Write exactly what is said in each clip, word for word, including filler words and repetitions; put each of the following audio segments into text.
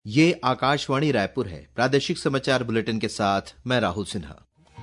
ये आकाशवाणी रायपुर है। प्रादेशिक समाचार बुलेटिन के साथ मैं राहुल सिन्हा।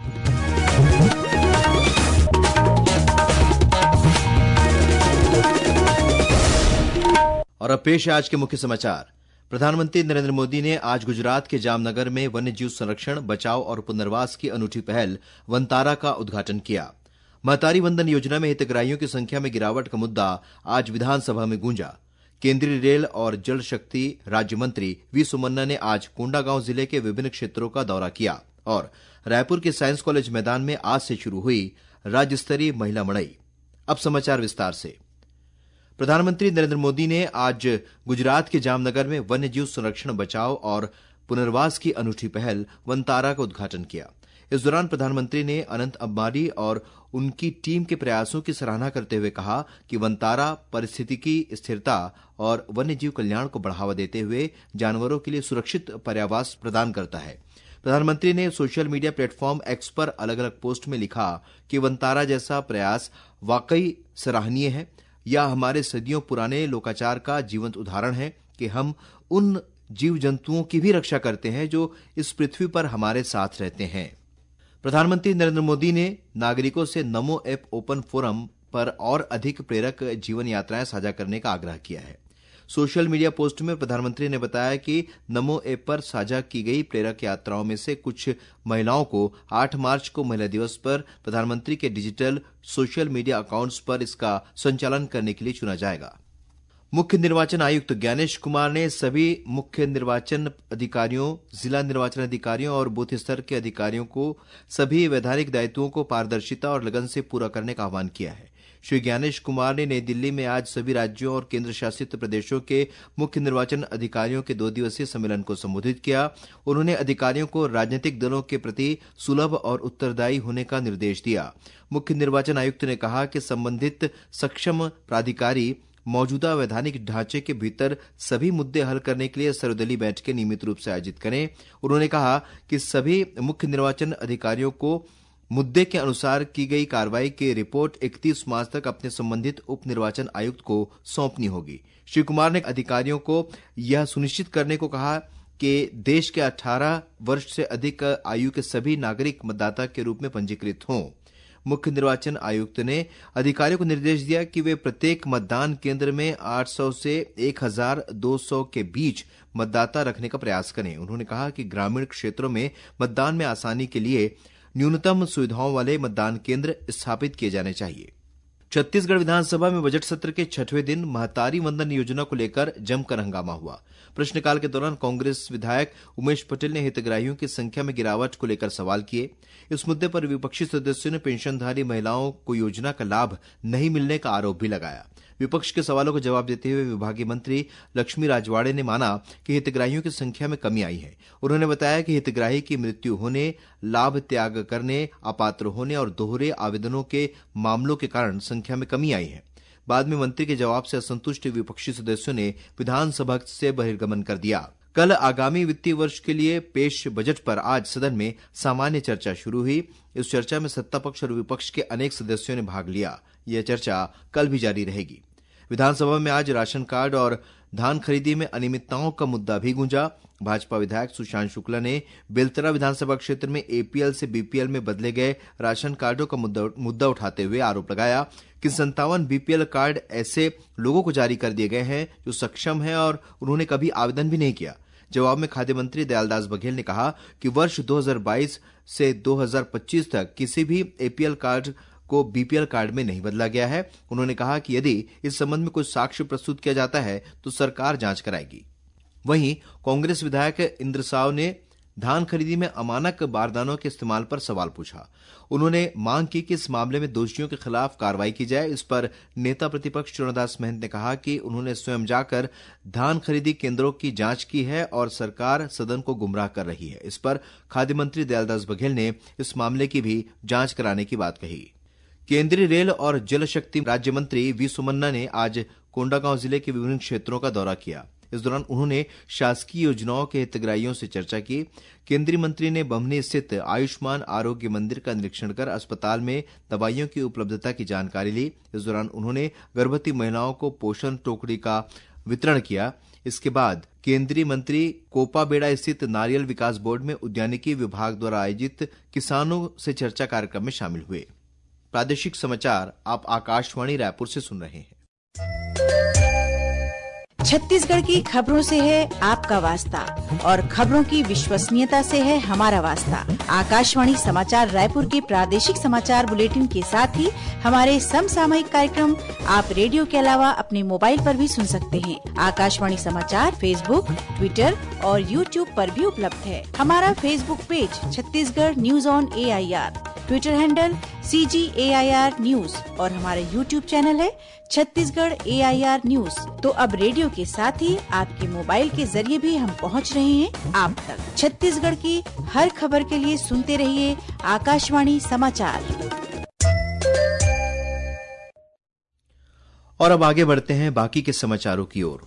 और अब पेश है आज के मुख्य समाचार। प्रधानमंत्री नरेंद्र मोदी ने आज गुजरात के जामनगर में वन्य जीव संरक्षण, बचाव और पुनर्वास की अनूठी पहल वनतारा का उद्घाटन किया। महतारी वंदन योजना में हितग्राहियों की संख्या में गिरावट का मुद्दा आज विधानसभा में गूंजा। केंद्रीय रेल और जल शक्ति राज्य मंत्री वी सोमन्ना ने आज कोंडागांव जिले के विभिन्न क्षेत्रों का दौरा किया और रायपुर के साइंस कॉलेज मैदान में आज से शुरू हुई राज्य स्तरीय महिला मड़ई। अब समाचार विस्तार से। प्रधानमंत्री नरेंद्र मोदी ने आज गुजरात के जामनगर में वन्य जीव संरक्षण, बचाव और पुनर्वास की अनूठी पहल वनतारा का उद्घाटन किया। इस दौरान प्रधानमंत्री ने अनंत अंबानी और उनकी टीम के प्रयासों की सराहना करते हुए कहा कि वनतारा पारिस्थितिकी स्थिरता और वन्य जीव कल्याण को बढ़ावा देते हुए जानवरों के लिए सुरक्षित पर्यावास प्रदान करता है। प्रधानमंत्री ने सोशल मीडिया प्लेटफॉर्म एक्स पर अलग अलग पोस्ट में लिखा कि वनतारा जैसा प्रयास वाकई सराहनीय है। यह हमारे सदियों पुराने लोकाचार का जीवंत उदाहरण है कि हम उन जीव जंतुओं की भी रक्षा करते हैं जो इस पृथ्वी पर हमारे साथ रहते हैं। प्रधानमंत्री नरेंद्र मोदी ने नागरिकों से नमो ऐप ओपन फोरम पर और अधिक प्रेरक जीवन यात्राएं साझा करने का आग्रह किया है। सोशल मीडिया पोस्ट में प्रधानमंत्री ने बताया कि नमो ऐप पर साझा की गई प्रेरक यात्राओं में से कुछ महिलाओं को आठ मार्च को महिला दिवस पर प्रधानमंत्री के डिजिटल सोशल मीडिया अकाउंट्स पर इसका संचालन करने के लिए चुना जाएगा। मुख्य निर्वाचन आयुक्त ज्ञानेश कुमार ने सभी मुख्य निर्वाचन अधिकारियों, जिला निर्वाचन अधिकारियों और बूथ स्तर के अधिकारियों को सभी वैधानिक दायित्वों को पारदर्शिता और लगन से पूरा करने का आह्वान किया है। श्री ज्ञानेश कुमार ने नई दिल्ली में आज सभी राज्यों और केंद्र शासित प्रदेशों के मुख्य निर्वाचन अधिकारियों के दो दिवसीय सम्मेलन को संबोधित किया। उन्होंने अधिकारियों को राजनीतिक दलों के प्रति सुलभ और उत्तरदायी होने का निर्देश दिया। मुख्य निर्वाचन आयुक्त ने कहा कि संबंधित सक्षम प्राधिकारी मौजूदा वैधानिक ढांचे के भीतर सभी मुद्दे हल करने के लिए सर्वदलीय बैठकें नियमित रूप से आयोजित करें। उन्होंने कहा कि सभी मुख्य निर्वाचन अधिकारियों को मुद्दे के अनुसार की गई कार्रवाई की रिपोर्ट इकतीस मार्च तक अपने संबंधित उप निर्वाचन आयुक्त को सौंपनी होगी। श्री कुमार ने अधिकारियों को यह सुनिश्चित करने को कहा कि देश के अठारह वर्ष से अधिक आयु के सभी नागरिक मतदाता के रूप में पंजीकृत हों। मुख्य निर्वाचन आयुक्त ने अधिकारियों को निर्देश दिया कि वे प्रत्येक मतदान केंद्र में आठ सौ से एक हज़ार दो सौ के बीच मतदाता रखने का प्रयास करें। उन्होंने कहा कि ग्रामीण क्षेत्रों में मतदान में आसानी के लिए न्यूनतम सुविधाओं वाले मतदान केंद्र स्थापित किए जाने चाहिए। छत्तीसगढ़ विधानसभा में बजट सत्र के छठवें दिन महतारी वंदन योजना को लेकर जमकर हंगामा हुआ। प्रश्नकाल के दौरान कांग्रेस विधायक उमेश पटेल ने हितग्राहियों की संख्या में गिरावट को लेकर सवाल किए। इस मुद्दे पर विपक्षी सदस्यों ने पेंशनधारी महिलाओं को योजना का लाभ नहीं मिलने का आरोप भी लगाया। विपक्ष के सवालों का जवाब देते हुए विभागीय मंत्री लक्ष्मी राजवाड़े ने माना कि हितग्राहियों की संख्या में कमी आई है। उन्होंने बताया कि हितग्राही की मृत्यु होने, लाभ त्याग करने, अपात्र होने और दोहरे आवेदनों के मामलों के कारण संख्या में कमी आई है। बाद में मंत्री के जवाब से असंतुष्ट विपक्षी सदस्यों ने विधानसभा से बहिर्गमन कर दिया। कल आगामी वित्तीय वर्ष के लिए पेश बजट पर आज सदन में सामान्य चर्चा शुरू हुई। इस चर्चा में सत्ता पक्ष और विपक्ष के अनेक सदस्यों ने भाग लिया। यह चर्चा कल भी जारी रहेगी। विधानसभा में आज राशन कार्ड और धान खरीदी में अनियमितताओं का मुद्दा भी गूंजा। भाजपा विधायक सुशांत शुक्ला ने बेलतरा विधानसभा क्षेत्र में एपीएल से बीपीएल में बदले गए राशन कार्डों का मुद्दा, मुद्दा उठाते हुए आरोप लगाया कि संतावन बीपीएल कार्ड ऐसे लोगों को जारी कर दिए गए हैं जो सक्षम हैं और उन्होंने कभी आवेदन भी नहीं किया। जवाब में खाद्य मंत्री दयालदास बघेल ने कहा कि वर्ष दो हज़ार बाईस से दो हज़ार पच्चीस तक किसी भी एपीएल कार्ड को बीपीएल कार्ड में नहीं बदला गया है। उन्होंने कहा कि यदि इस संबंध में कुछ साक्ष्य प्रस्तुत किया जाता है तो सरकार जांच कराएगी। वहीं कांग्रेस विधायक इंद्र साव ने धान खरीदी में अमानक बारदानों के इस्तेमाल पर सवाल पूछा। उन्होंने मांग की कि इस मामले में दोषियों के खिलाफ कार्रवाई की जाए। इस पर नेता प्रतिपक्ष चरणदास महंत ने कहा कि उन्होंने स्वयं जाकर धान खरीदी केंद्रों की जांच की है और सरकार सदन को गुमराह कर रही है। इस पर खाद्य मंत्री दयालदास बघेल ने इस मामले की भी जांच कराने की बात कही। केंद्रीय रेल और जल शक्ति राज्य मंत्री वी सोमन्ना ने आज कोंडागांव जिले के विभिन्न क्षेत्रों का दौरा किया। इस दौरान उन्होंने शासकीय योजनाओं के हितग्राहियों से चर्चा की। केंद्रीय मंत्री ने बम्हनी स्थित आयुष्मान आरोग्य मंदिर का निरीक्षण कर अस्पताल में दवाइयों की उपलब्धता की जानकारी ली। इस दौरान उन्होंने गर्भवती महिलाओं को पोषण टोकरी का वितरण किया। इसके बाद केंद्रीय मंत्री कोपाबेड़ा स्थित नारियल विकास बोर्ड में उद्यानिकी विभाग द्वारा आयोजित किसानों से चर्चा कार्यक्रम में शामिल हुए। प्रादेशिक समाचार आप आकाशवाणी रायपुर से सुन रहे हैं। छत्तीसगढ़ की खबरों से है आपका वास्ता और खबरों की विश्वसनीयता से है हमारा वास्ता। आकाशवाणी समाचार रायपुर के प्रादेशिक समाचार बुलेटिन के साथ ही हमारे समसामयिक कार्यक्रम आप रेडियो के अलावा अपने मोबाइल पर भी सुन सकते हैं। आकाशवाणी समाचार फेसबुक, ट्विटर और यूट्यूब पर भी उपलब्ध है। हमारा Facebook page Chhattisgarh news on A I R, Twitter handle C G A I R news और हमारा यूट्यूब चैनल है Chhattisgarh A I R news. तो अब रेडियो के साथ ही आपके मोबाइल के जरिए भी हम पहुंच रहे हैं आप तक। छत्तीसगढ़ की हर खबर के लिए सुनते रहिए आकाशवाणी समाचार। और अब आगे बढ़ते हैं बाकी के समाचारों की ओर।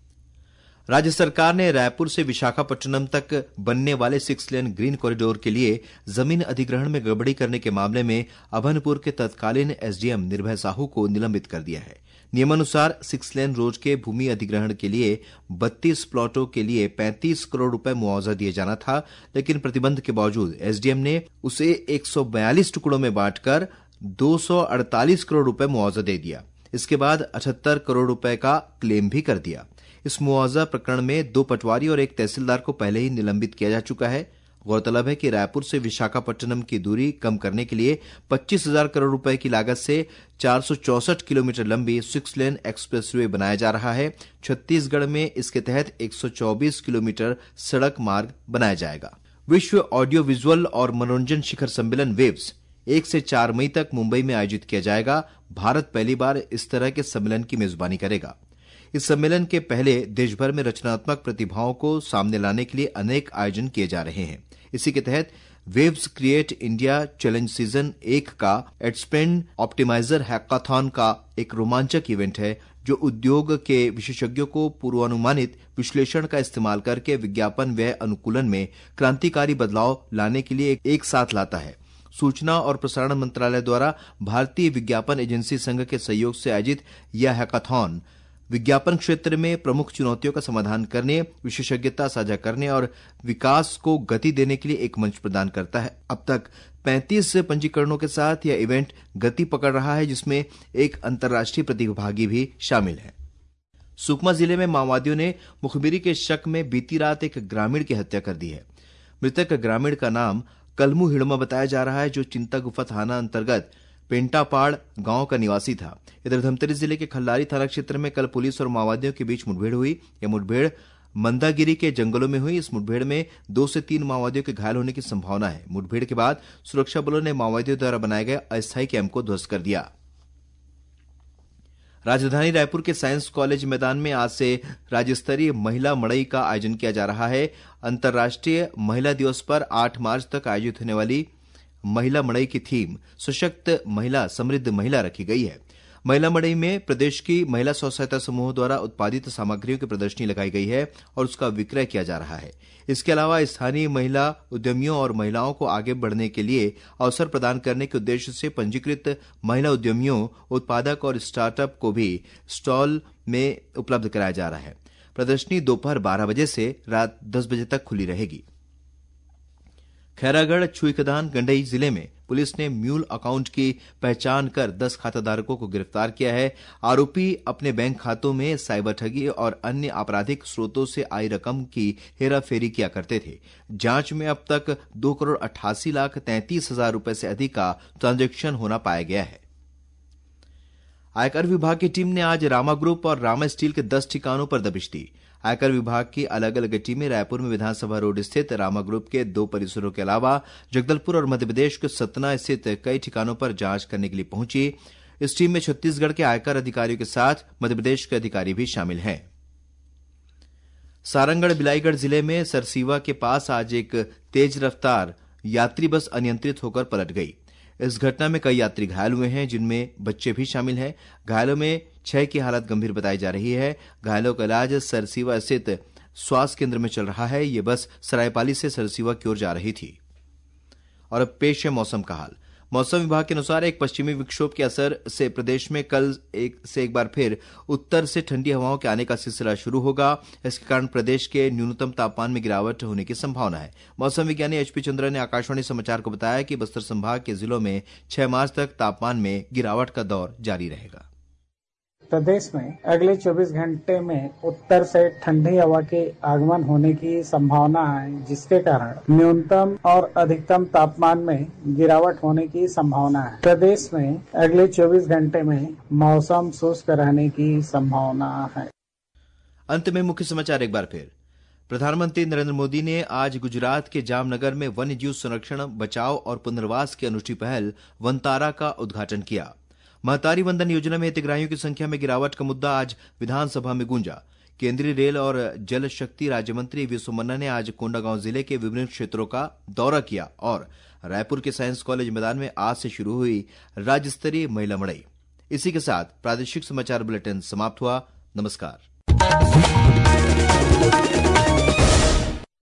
राज्य सरकार ने रायपुर से विशाखापट्टनम तक बनने वाले सिक्स लेन ग्रीन कॉरिडोर के लिए जमीन अधिग्रहण में गड़बड़ी करने के मामले में अभनपुर के तत्कालीन एस डी एम निर्भय साहू को निलंबित कर दिया है। नियमानुसार सिक्स लेन रोड के भूमि अधिग्रहण के लिए बत्तीस प्लॉटों के लिए पैंतीस करोड़ रुपए मुआवजा दिए जाना था, लेकिन प्रतिबंध के बावजूद एस डी एम ने उसे एक सौ बयालीस टुकड़ों में बांटकर दो सौ अड़तालीस करोड़ रुपए मुआवजा दे दिया। इसके बाद अठहत्तर करोड़ रुपए का क्लेम भी कर दिया। इस मुआवजा प्रकरण में दो पटवारी और एक तहसीलदार को पहले ही निलंबित किया जा चुका है। गौरतलब है कि रायपुर से विशाखापट्टनम की दूरी कम करने के लिए पच्चीस हजार करोड़ रुपए की लागत से चार सौ चौसठ किलोमीटर लंबी सिक्स लेन एक्सप्रेसवे बनाया जा रहा है। छत्तीसगढ़ में इसके तहत एक सौ चौबीस किलोमीटर सड़क मार्ग बनाया जाएगा। विश्व ऑडियो विजुअल और मनोरंजन शिखर सम्मेलन वेव्स एक से चार मई तक मुंबई में आयोजित किया जाएगा। भारत पहली बार इस तरह के सम्मेलन की मेजबानी करेगा। इस सम्मेलन के पहले देश भर में रचनात्मक प्रतिभाओं को सामने लाने के लिए अनेक आयोजन किए जा रहे हैं। इसी के तहत वेव्स क्रिएट इंडिया चैलेंज सीजन एक का एडस्पेंड ऑप्टिमाइजर हैकाथॉन का एक रोमांचक इवेंट है, जो उद्योग के विशेषज्ञों को पूर्वानुमानित विश्लेषण का इस्तेमाल करके विज्ञापन व्यय अनुकूलन में क्रांतिकारी बदलाव लाने के लिए एक साथ लाता है। सूचना और प्रसारण मंत्रालय द्वारा भारतीय विज्ञापन एजेंसी संघ के सहयोग से आयोजित यह हैकाथॉन विज्ञापन क्षेत्र में प्रमुख चुनौतियों का समाधान करने, विशेषज्ञता साझा करने और विकास को गति देने के लिए एक मंच प्रदान करता है। अब तक पैंतीस पंजीकरणों के साथ यह इवेंट गति पकड़ रहा है, जिसमें एक अंतर्राष्ट्रीय प्रतिभागी भी शामिल है। सुकमा जिले में माओवादियों ने मुखबिरी के शक में बीती रात एक ग्रामीण की हत्या कर दी है। मृतक ग्रामीण का नाम कलमू हिड़मा बताया जा रहा है, जो चिंता गुफा थाना अंतर्गत पेंटापाड़ गांव का निवासी था। इधर धमतरी जिले के खल्लारी थाना क्षेत्र में कल पुलिस और माओवादियों के बीच मुठभेड़ हुई। यह मुठभेड़ मंदागिरी के जंगलों में हुई। इस मुठभेड़ में दो से तीन माओवादियों के घायल होने की संभावना है। मुठभेड़ के बाद सुरक्षा बलों ने माओवादियों द्वारा बनाए गए अस्थायी कैंप को ध्वस्त कर दिया। राजधानी रायपुर के साइंस कॉलेज मैदान में आज से राज्य स्तरीय महिला मड़ई का आयोजन किया जा रहा है। अंतर्राष्ट्रीय महिला दिवस पर आठ मार्च तक आयोजित होने वाली महिला मड़ई की थीम सशक्त महिला समृद्ध महिला रखी गई है। महिला मड़ई में प्रदेश की महिला स्व सहायता समूह द्वारा उत्पादित सामग्रियों की प्रदर्शनी लगाई गई है और उसका विक्रय किया जा रहा है। इसके अलावा स्थानीय महिला उद्यमियों और महिलाओं को आगे बढ़ने के लिए अवसर प्रदान करने के उद्देश्य से पंजीकृत महिला उद्यमियों, उत्पादक और स्टार्टअप को भी स्टॉल में उपलब्ध कराया जा रहा है। प्रदर्शनी दोपहर बारह बजे से रात दस बजे तक खुली रहेगी। खैरागढ़ छुईखदान गंडई जिले में पुलिस ने म्यूल अकाउंट की पहचान कर दस खाताधारकों को गिरफ्तार किया है। आरोपी अपने बैंक खातों में साइबर ठगी और अन्य आपराधिक स्रोतों से आई रकम की हेराफेरी किया करते थे। जांच में अब तक दो करोड़ अट्ठासी लाख तैंतीस हजार रुपए से अधिक का ट्रांजैक्शन होना पाया गया है। आयकर विभाग की टीम ने आज रामा ग्रुप और रामा स्टील के दस ठिकानों पर दबिश दी। आयकर विभाग की अलग अलग टीमें रायपुर में विधानसभा रोड स्थित रामा ग्रुप के दो परिसरों के अलावा जगदलपुर और मध्य प्रदेश के सतना स्थित कई ठिकानों पर जांच करने के लिए पहुंची। इस टीम में छत्तीसगढ़ के आयकर अधिकारियों के साथ मध्य प्रदेश के अधिकारी भी शामिल हैं। सारंगढ़ बिलाईगढ़ जिले में सरसीवा के पास आज एक तेज रफ्तार यात्री बस अनियंत्रित होकर पलट गई। इस घटना में कई यात्री घायल हुए हैं, जिनमें बच्चे भी शामिल हैं। घायलों में छह की हालत गंभीर बताई जा रही है। घायलों का इलाज सरसीवा स्थित स्वास्थ्य केंद्र में चल रहा है। यह बस सरायपाली से सरसीवा की ओर जा रही थी। और अब पेश है मौसम का हाल। मौसम विभाग के अनुसार एक पश्चिमी विक्षोभ के असर से प्रदेश में कल एक से एक बार फिर उत्तर से ठंडी हवाओं के आने का सिलसिला शुरू होगा। इसके कारण प्रदेश के न्यूनतम तापमान में गिरावट होने की संभावना है। मौसम विज्ञानी एचपी चंद्रा ने आकाशवाणी समाचार को बताया कि बस्तर संभाग के जिलों में छह मार्च तक तापमान में गिरावट का दौर जारी रहेगा। प्रदेश में अगले चौबीस घंटे में उत्तर से ठंडी हवा के आगमन होने की संभावना है, जिसके कारण न्यूनतम और अधिकतम तापमान में गिरावट होने की संभावना है। प्रदेश में अगले चौबीस घंटे में मौसम शुष्क रहने की संभावना है। अंत में मुख्य समाचार एक बार फिर। प्रधानमंत्री नरेंद्र मोदी ने आज गुजरात के जामनगर में वन्य जीव संरक्षण, बचाव और पुनर्वास की अनूठी पहल वनतारा का उद्घाटन किया। महतारी वंदन योजना में हितग्राहियों की संख्या में गिरावट का मुद्दा आज विधानसभा में गूंजा। केंद्रीय रेल और जल शक्ति राज्य मंत्री वी सोमन्ना ने आज कोंडागांव जिले के विभिन्न क्षेत्रों का दौरा किया और रायपुर के साइंस कॉलेज मैदान में आज से शुरू हुई राज्य स्तरीय महिला मड़ई। इसी के साथ प्रादेशिक समाचार बुलेटिन समाप्त हुआ। नमस्कार।